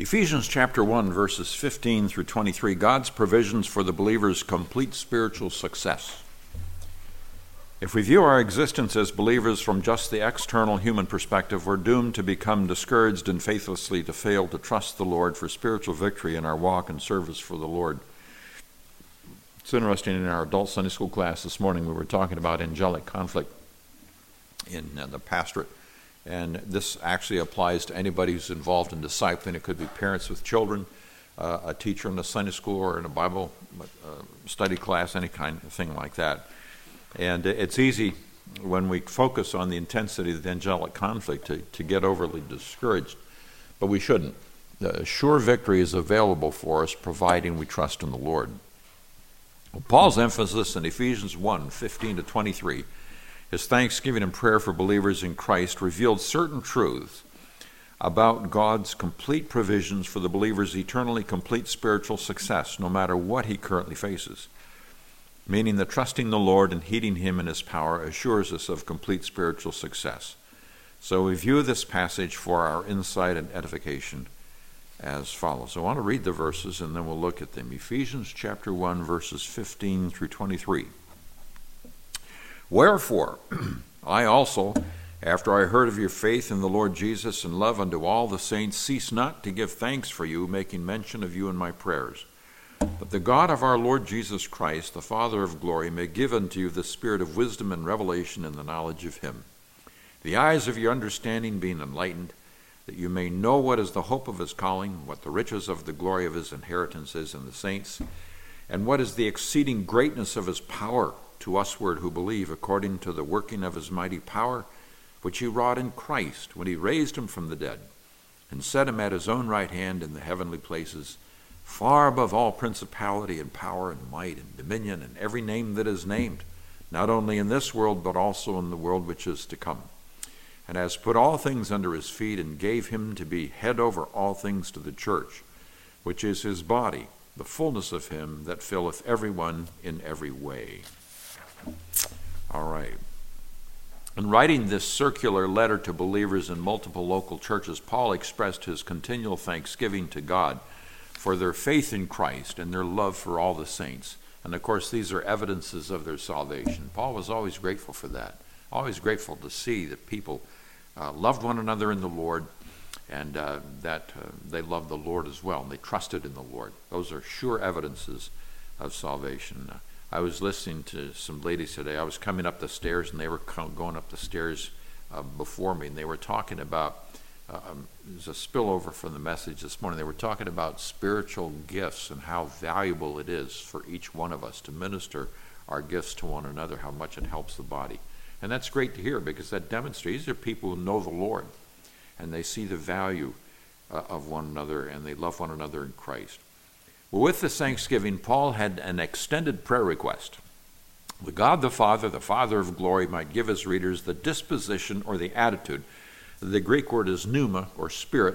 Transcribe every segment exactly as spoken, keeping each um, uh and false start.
Ephesians chapter one, verses fifteen through twenty-three, God's provisions for the believer's complete spiritual success. If we view our existence as believers from just the external human perspective, we're doomed to become discouraged and faithlessly to fail to trust the Lord for spiritual victory in our walk and service for the Lord. It's interesting, in our adult Sunday school class this morning, we were talking about angelic conflict in uh, the pastorate. And this actually applies to anybody who's involved in discipling. It could be parents with children, uh, a teacher in a Sunday school or in a Bible uh, study class, any kind of thing like that. And it's easy when we focus on the intensity of the angelic conflict to, to get overly discouraged, but we shouldn't. The sure victory is available for us, providing we trust in the Lord. Well, Paul's emphasis in Ephesians one, fifteen to twenty-three, his thanksgiving and prayer for believers in Christ revealed certain truths about God's complete provisions for the believer's eternally complete spiritual success, no matter what he currently faces. Meaning that trusting the Lord and heeding him in his power assures us of complete spiritual success. So we view this passage for our insight and edification as follows. I want to read the verses and then we'll look at them. Ephesians chapter one, verses fifteen through twenty-three. Wherefore, I also, after I heard of your faith in the Lord Jesus and love unto all the saints, cease not to give thanks for you, making mention of you in my prayers. But the God of our Lord Jesus Christ, the Father of glory, may give unto you the spirit of wisdom and revelation in the knowledge of him, the eyes of your understanding being enlightened, that you may know what is the hope of his calling, what the riches of the glory of his inheritance is in the saints, and what is the exceeding greatness of his power to usward who believe, according to the working of his mighty power, which he wrought in Christ, when he raised him from the dead, and set him at his own right hand in the heavenly places, far above all principality and power and might and dominion and every name that is named, not only in this world, but also in the world which is to come. And has put all things under his feet, and gave him to be head over all things to the church, which is his body, the fullness of him that filleth every one in every way. All right. In writing this circular letter to believers in multiple local churches, Paul expressed his continual thanksgiving to God for their faith in Christ and their love for all the saints. And of course, these are evidences of their salvation. Paul was always grateful for that, always grateful to see that people uh, loved one another in the Lord, and uh, that uh, they loved the Lord as well, and they trusted in the Lord. Those are sure evidences of salvation. Uh, I was listening to some ladies today. I was coming up the stairs, and they were going up the stairs uh, before me, and they were talking about, uh, um, there's a spillover from the message this morning. They were talking about spiritual gifts and how valuable it is for each one of us to minister our gifts to one another, how much it helps the body. And that's great to hear, because that demonstrates these are people who know the Lord, and they see the value uh, of one another, and they love one another in Christ. Well, with this thanksgiving, Paul had an extended prayer request. The God the Father, the Father of glory, might give his readers the disposition or the attitude. The Greek word is pneuma, or spirit,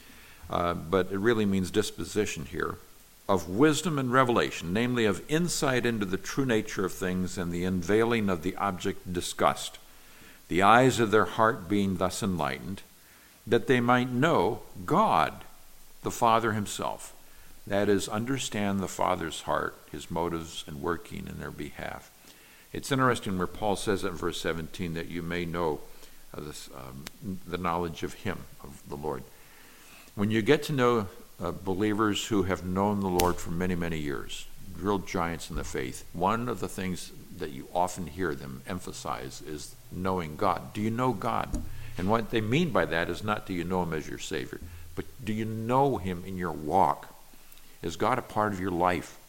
uh, but it really means disposition here, of wisdom and revelation, namely of insight into the true nature of things and the unveiling of the object discussed, the eyes of their heart being thus enlightened, that they might know God, the Father himself. That is, understand the Father's heart, his motives and working in their behalf. It's interesting where Paul says in verse seventeen that you may know uh, this, um, the knowledge of him, of the Lord. When you get to know uh, believers who have known the Lord for many, many years, real giants in the faith, one of the things that you often hear them emphasize is knowing God. Do you know God? And what they mean by that is not do you know him as your Savior, but do you know him in your walk? Is God a part of your life?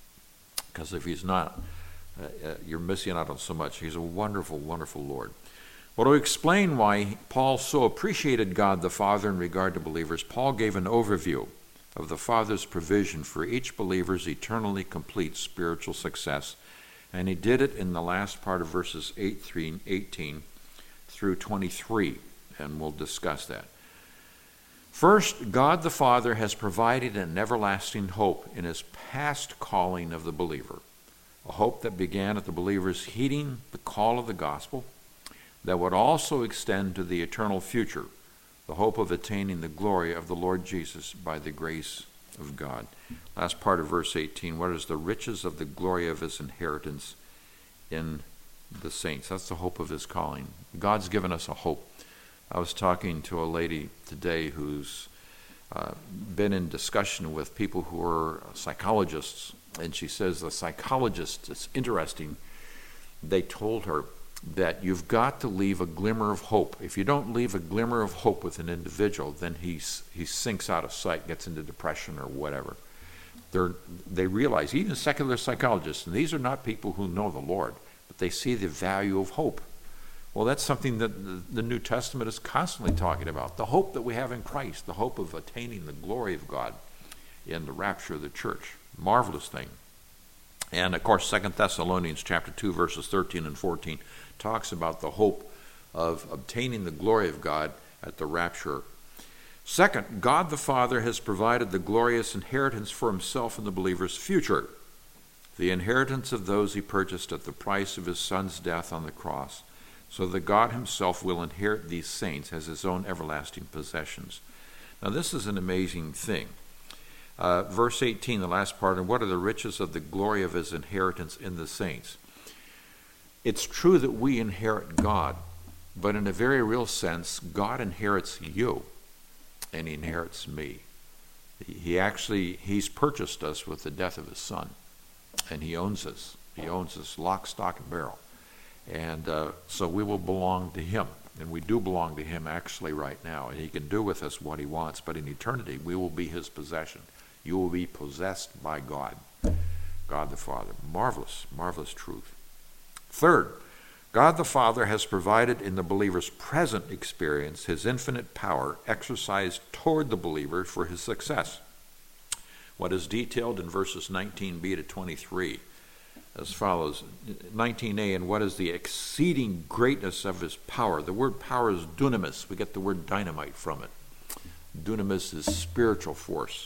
Because if he's not, uh, uh, you're missing out on so much. He's a wonderful, wonderful Lord. Well, to explain why Paul so appreciated God the Father in regard to believers, Paul gave an overview of the Father's provision for each believer's eternally complete spiritual success. And he did it in the last part of verses eighteen through twenty-three, and we'll discuss that. First, God the Father has provided an everlasting hope in his past calling of the believer, a hope that began at the believer's heeding the call of the gospel, that would also extend to the eternal future the hope of attaining the glory of the Lord Jesus by the grace of God. Last part of verse eighteen, what is the riches of the glory of his inheritance in the saints? That's the hope of his calling. God's given us a hope. I was talking to a lady today who's uh, been in discussion with people who are psychologists, and she says the psychologists, it's interesting, they told her that you've got to leave a glimmer of hope. If you don't leave a glimmer of hope with an individual, then he's, he sinks out of sight, gets into depression or whatever. They're, they realize, even secular psychologists, and these are not people who know the Lord, but they see the value of hope. Well, that's something that the, the New Testament is constantly talking about, the hope that we have in Christ, the hope of attaining the glory of God in the rapture of the church. Marvelous thing. And of course, Second Thessalonians chapter two, verses thirteen and fourteen talks about the hope of obtaining the glory of God at the rapture. Second, God the Father has provided the glorious inheritance for himself in the believer's future, the inheritance of those he purchased at the price of his Son's death on the cross, so that God himself will inherit these saints as his own everlasting possessions. Now this is an amazing thing. Uh, verse eighteen, the last part, and what are the riches of the glory of his inheritance in the saints? It's true that we inherit God, but in a very real sense, God inherits you, and he inherits me. He actually, he's purchased us with the death of his Son, and he owns us. He owns us lock, stock, and barrel. And uh, so we will belong to him, and we do belong to him actually right now, and he can do with us what he wants, but in eternity, we will be his possession. You will be possessed by God, God the Father. Marvelous, marvelous truth. Third, God the Father has provided in the believer's present experience his infinite power exercised toward the believer for his success. What is detailed in verses nineteen b to twenty-three as follows. nineteen a, and what is the exceeding greatness of his power? The word power is dunamis. We get the word dynamite from it. Dunamis is spiritual force.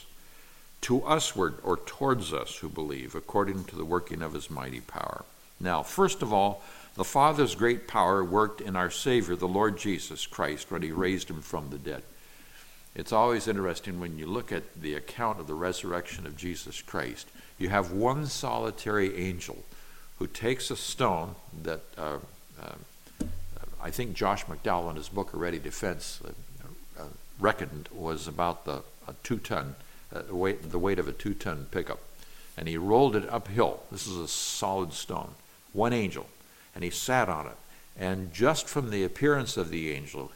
To usward, or towards us who believe, according to the working of his mighty power. Now, first of all, the Father's great power worked in our Savior, the Lord Jesus Christ, when he raised him from the dead. It's always interesting when you look at the account of the resurrection of Jesus Christ. You have one solitary angel who takes a stone that uh, uh, I think Josh McDowell in his book, A Ready Defense, uh, uh, reckoned was about the a two-ton Uh, the, weight, the weight of a two-ton pickup. And he rolled it uphill. This is a solid stone. One angel. And he sat on it. And just from the appearance of the angel,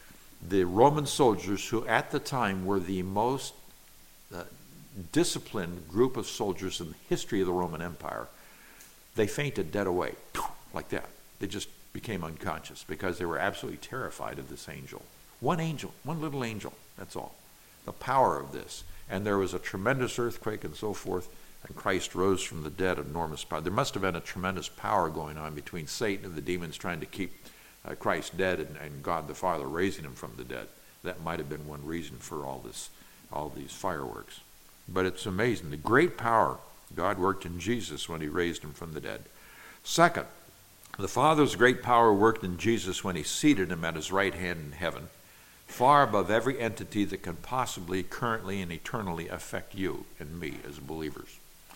the Roman soldiers, who at the time were the most uh, disciplined group of soldiers in the history of the Roman Empire, they fainted dead away, like that. They just became unconscious because they were absolutely terrified of this angel. One angel, one little angel, that's all. The power of this. And there was a tremendous earthquake and so forth, and Christ rose from the dead, enormous power. There must have been a tremendous power going on between Satan and the demons trying to keep uh, Christ dead, and, and God the Father raising him from the dead. That might have been one reason for all this, all these fireworks. But it's amazing. The great power God worked in Jesus when he raised him from the dead. Second, the Father's great power worked in Jesus when he seated him at his right hand in heaven, far above every entity that can possibly, currently, and eternally affect you and me as believers.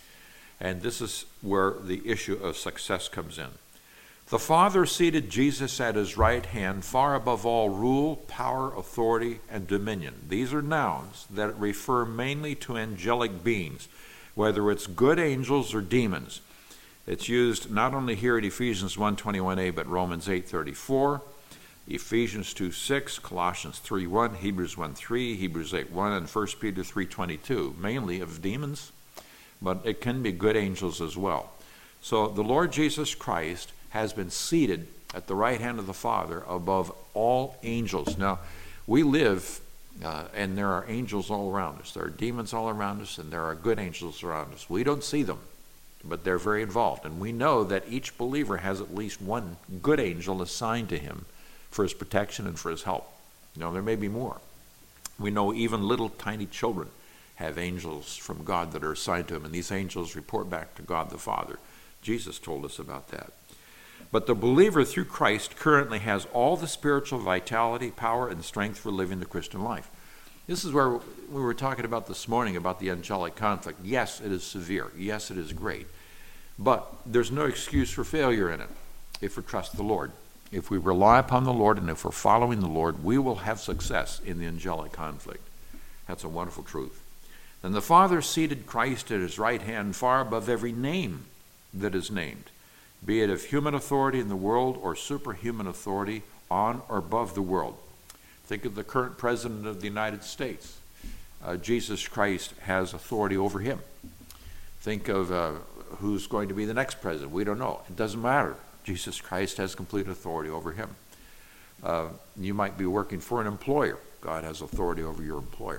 And this is where the issue of success comes in. The Father seated Jesus at his right hand, far above all rule, power, authority, and dominion. These are nouns that refer mainly to angelic beings, whether it's good angels or demons. It's used not only here in Ephesians one twenty-one a, but Romans eight thirty-four, Ephesians two six, Colossians three one, Hebrews one three, Hebrews eight one, and First Peter three twenty-two, mainly of demons, but it can be good angels as well. So the Lord Jesus Christ has been seated at the right hand of the Father above all angels. Now, we live, uh, and there are angels all around us. There are demons all around us, and there are good angels around us. We don't see them, but they're very involved. And we know that each believer has at least one good angel assigned to him for his protection and for his help. You know, there may be more. We know even little tiny children have angels from God that are assigned to them, and these angels report back to God the Father. Jesus told us about that. But the believer through Christ currently has all the spiritual vitality, power, and strength for living the Christian life. This is where we were talking about this morning about the angelic conflict. Yes, it is severe. Yes, it is great. But there's no excuse for failure in it if we trust the Lord. If we rely upon the Lord and if we're following the Lord, we will have success in the angelic conflict. That's a wonderful truth. Then the Father seated Christ at his right hand far above every name that is named, be it of human authority in the world or superhuman authority on or above the world. Think of the current President of the United States. Uh, Jesus Christ has authority over him. Think of uh, who's going to be the next president. We don't know. It doesn't matter. Jesus Christ has complete authority over him. Uh, you might be working for an employer. God has authority over your employer.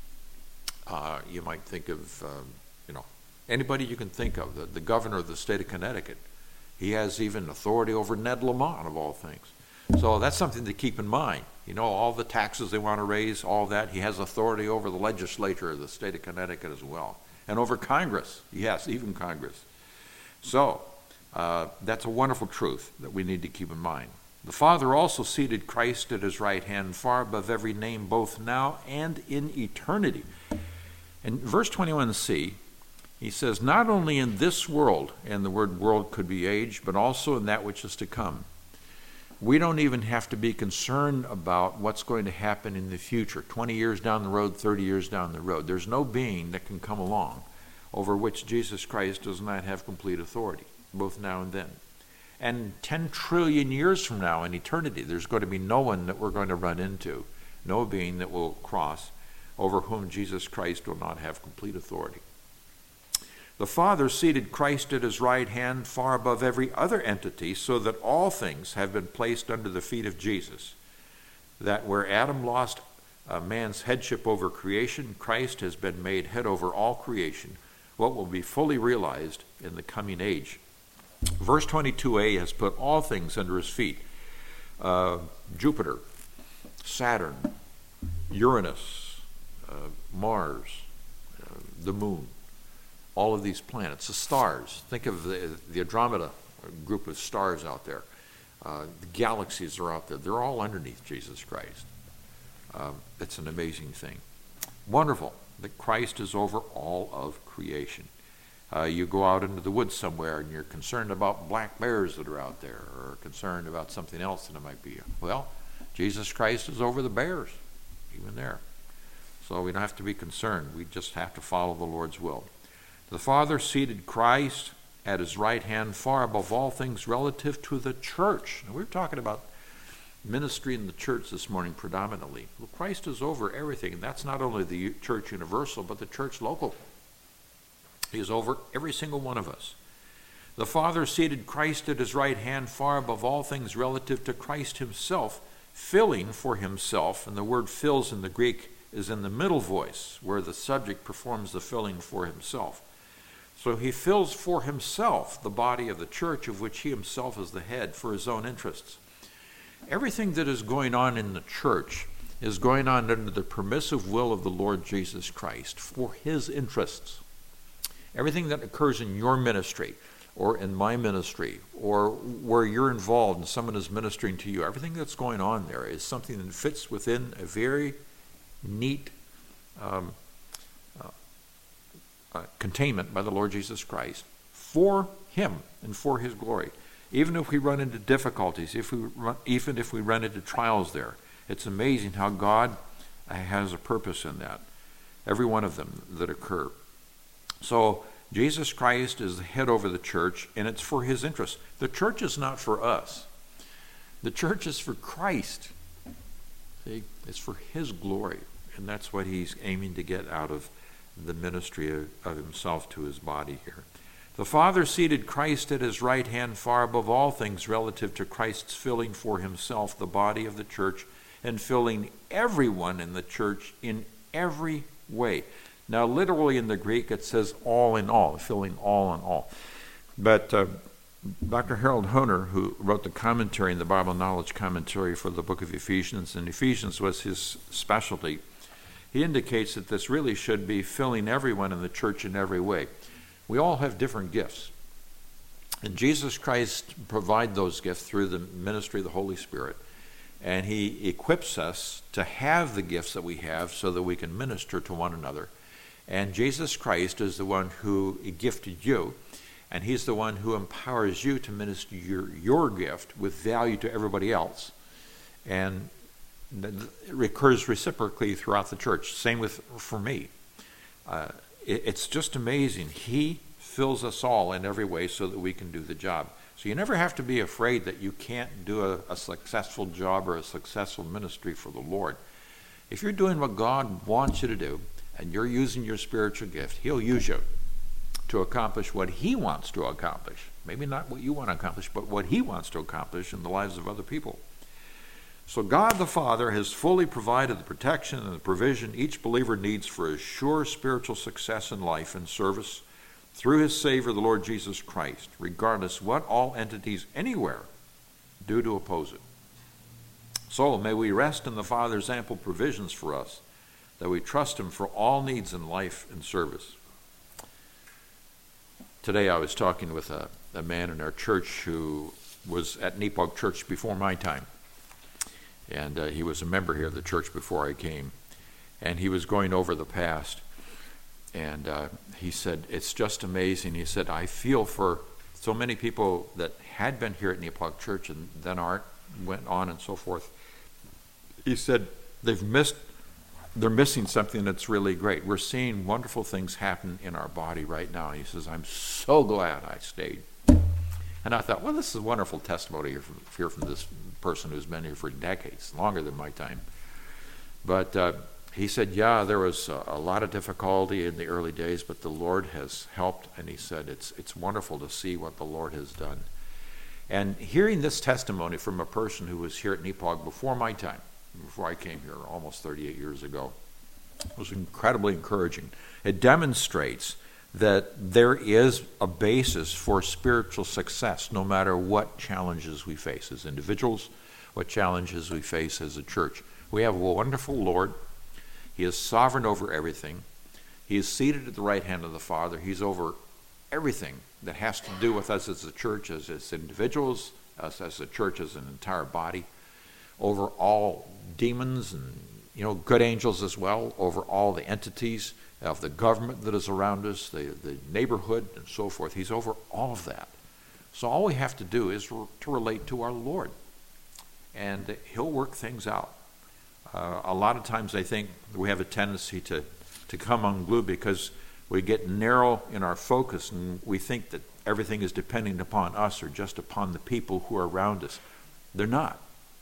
Uh, you might think of, uh, you know, anybody you can think of. The, the governor of the state of Connecticut. He has even authority over Ned Lamont, of all things. So that's something to keep in mind. You know, all the taxes they want to raise, all that, he has authority over the legislature of the state of Connecticut as well. And over Congress. Yes, even Congress. So, uh, that's a wonderful truth that we need to keep in mind. The Father also seated Christ at his right hand far above every name, both now and in eternity. In verse twenty-one c, he says, not only in this world, and the word world could be age, but also in that which is to come. We don't even have to be concerned about what's going to happen in the future, twenty years down the road, thirty years down the road. There's no being that can come along over which Jesus Christ does not have complete authority, both now and then. And ten trillion years from now in eternity, there's going to be no one that we're going to run into, no being that will cross over whom Jesus Christ will not have complete authority. The Father seated Christ at his right hand far above every other entity, so that all things have been placed under the feet of Jesus. That where Adam lost uh, man's headship over creation, Christ has been made head over all creation, what will be fully realized in the coming age. Verse twenty-two a has put all things under his feet. Uh, Jupiter, Saturn, Uranus, uh, Mars, uh, the moon, all of these planets, the stars. Think of the, the Andromeda group of stars out there. Uh, the galaxies are out there. They're all underneath Jesus Christ. Um, it's an amazing thing. Wonderful that Christ is over all of creation. Uh, you go out into the woods somewhere and you're concerned about black bears that are out there, or concerned about something else that it might be. Well, Jesus Christ is over the bears, even there. So we don't have to be concerned. We just have to follow the Lord's will. The Father seated Christ at his right hand far above all things relative to the church. Now, we're talking about ministry in the church this morning predominantly. Well, Christ is over everything, and that's not only the church universal, but the church local. He is over every single one of us. The Father seated Christ at his right hand far above all things relative to Christ himself, filling for himself, and the word fills in the Greek is in the middle voice, where the subject performs the filling for himself. So he fills for himself the body of the church, of which he himself is the head, for his own interests. Everything that is going on in the church is going on under the permissive will of the Lord Jesus Christ for his interests. Everything that occurs in your ministry or in my ministry or where you're involved and someone is ministering to you, everything that's going on there is something that fits within a very neat um, uh, uh, containment by the Lord Jesus Christ for him and for his glory. Even if we run into difficulties, if we run, even if we run into trials there, it's amazing how God has a purpose in that, every one of them that occur. So Jesus Christ is the head over the church, and it's for his interest. The church is not for us. The church is for Christ. See, it's for his glory, and that's what he's aiming to get out of the ministry of, of himself to his body here. The Father seated Christ at his right hand far above all things relative to Christ's filling for himself the body of the church and filling everyone in the church in every way. Now, literally in the Greek, it says all in all, filling all in all. But uh, Doctor Harold Hoehner, who wrote the commentary in the Bible Knowledge Commentary for the book of Ephesians, and Ephesians was his specialty, he indicates that this really should be filling everyone in the church in every way. We all have different gifts. And Jesus Christ provides those gifts through the ministry of the Holy Spirit. And he equips us to have the gifts that we have so that we can minister to one another. And Jesus Christ is the one who gifted you, and he's the one who empowers you to minister your, your gift with value to everybody else. And it recurs reciprocally throughout the church. Same with for me. Uh, it, it's just amazing. He fills us all in every way so that we can do the job. So you never have to be afraid that you can't do a, a successful job or a successful ministry for the Lord. If you're doing what God wants you to do, and you're using your spiritual gift, he'll use you to accomplish what he wants to accomplish. Maybe not what you want to accomplish, but what he wants to accomplish in the lives of other people. So God the Father has fully provided the protection and the provision each believer needs for a sure spiritual success in life and service through his Savior, the Lord Jesus Christ, regardless what all entities anywhere do to oppose it. So may we rest in the Father's ample provisions for us, that we trust him for all needs in life and service. Today I was talking with a, a man in our church who was at Nepog Church before my time. And uh, he was a member here of the church before I came. And he was going over the past. And uh, he said, it's just amazing. He said, I feel for so many people that had been here at Nepog Church and then aren't, went on and so forth. He said, they've missed They're missing something that's really great. We're seeing wonderful things happen in our body right now. He says, I'm so glad I stayed. And I thought, well, this is a wonderful testimony here from, here from this person who's been here for decades, longer than my time. But uh, he said, yeah, there was a, a lot of difficulty in the early days, but the Lord has helped. And he said, it's, it's wonderful to see what the Lord has done. And hearing this testimony from a person who was here at Nepog before my time, before I came here almost thirty-eight years ago, was incredibly encouraging. It demonstrates that there is a basis for spiritual success no matter what challenges we face as individuals, what challenges we face as a church. We have a wonderful Lord. He is sovereign over everything. He is seated at the right hand of the Father. He's over everything that has to do with us as a church, as, as individuals, us as a church, as an entire body, over all demons and, you know, good angels as well, over all the entities of the government that is around us, the, the neighborhood and so forth. He's over all of that. So all we have to do is re- to relate to our Lord, and he'll work things out. Uh, a lot of times I think we have a tendency to, to come unglued because we get narrow in our focus and we think that everything is depending upon us or just upon the people who are around us. They're not.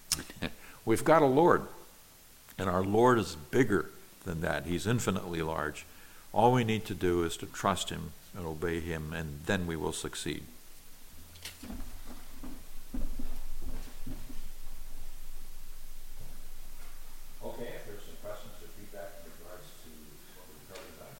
We've got a Lord, and our Lord is bigger than that. He's infinitely large. All we need to do is to trust him and obey him, and then we will succeed.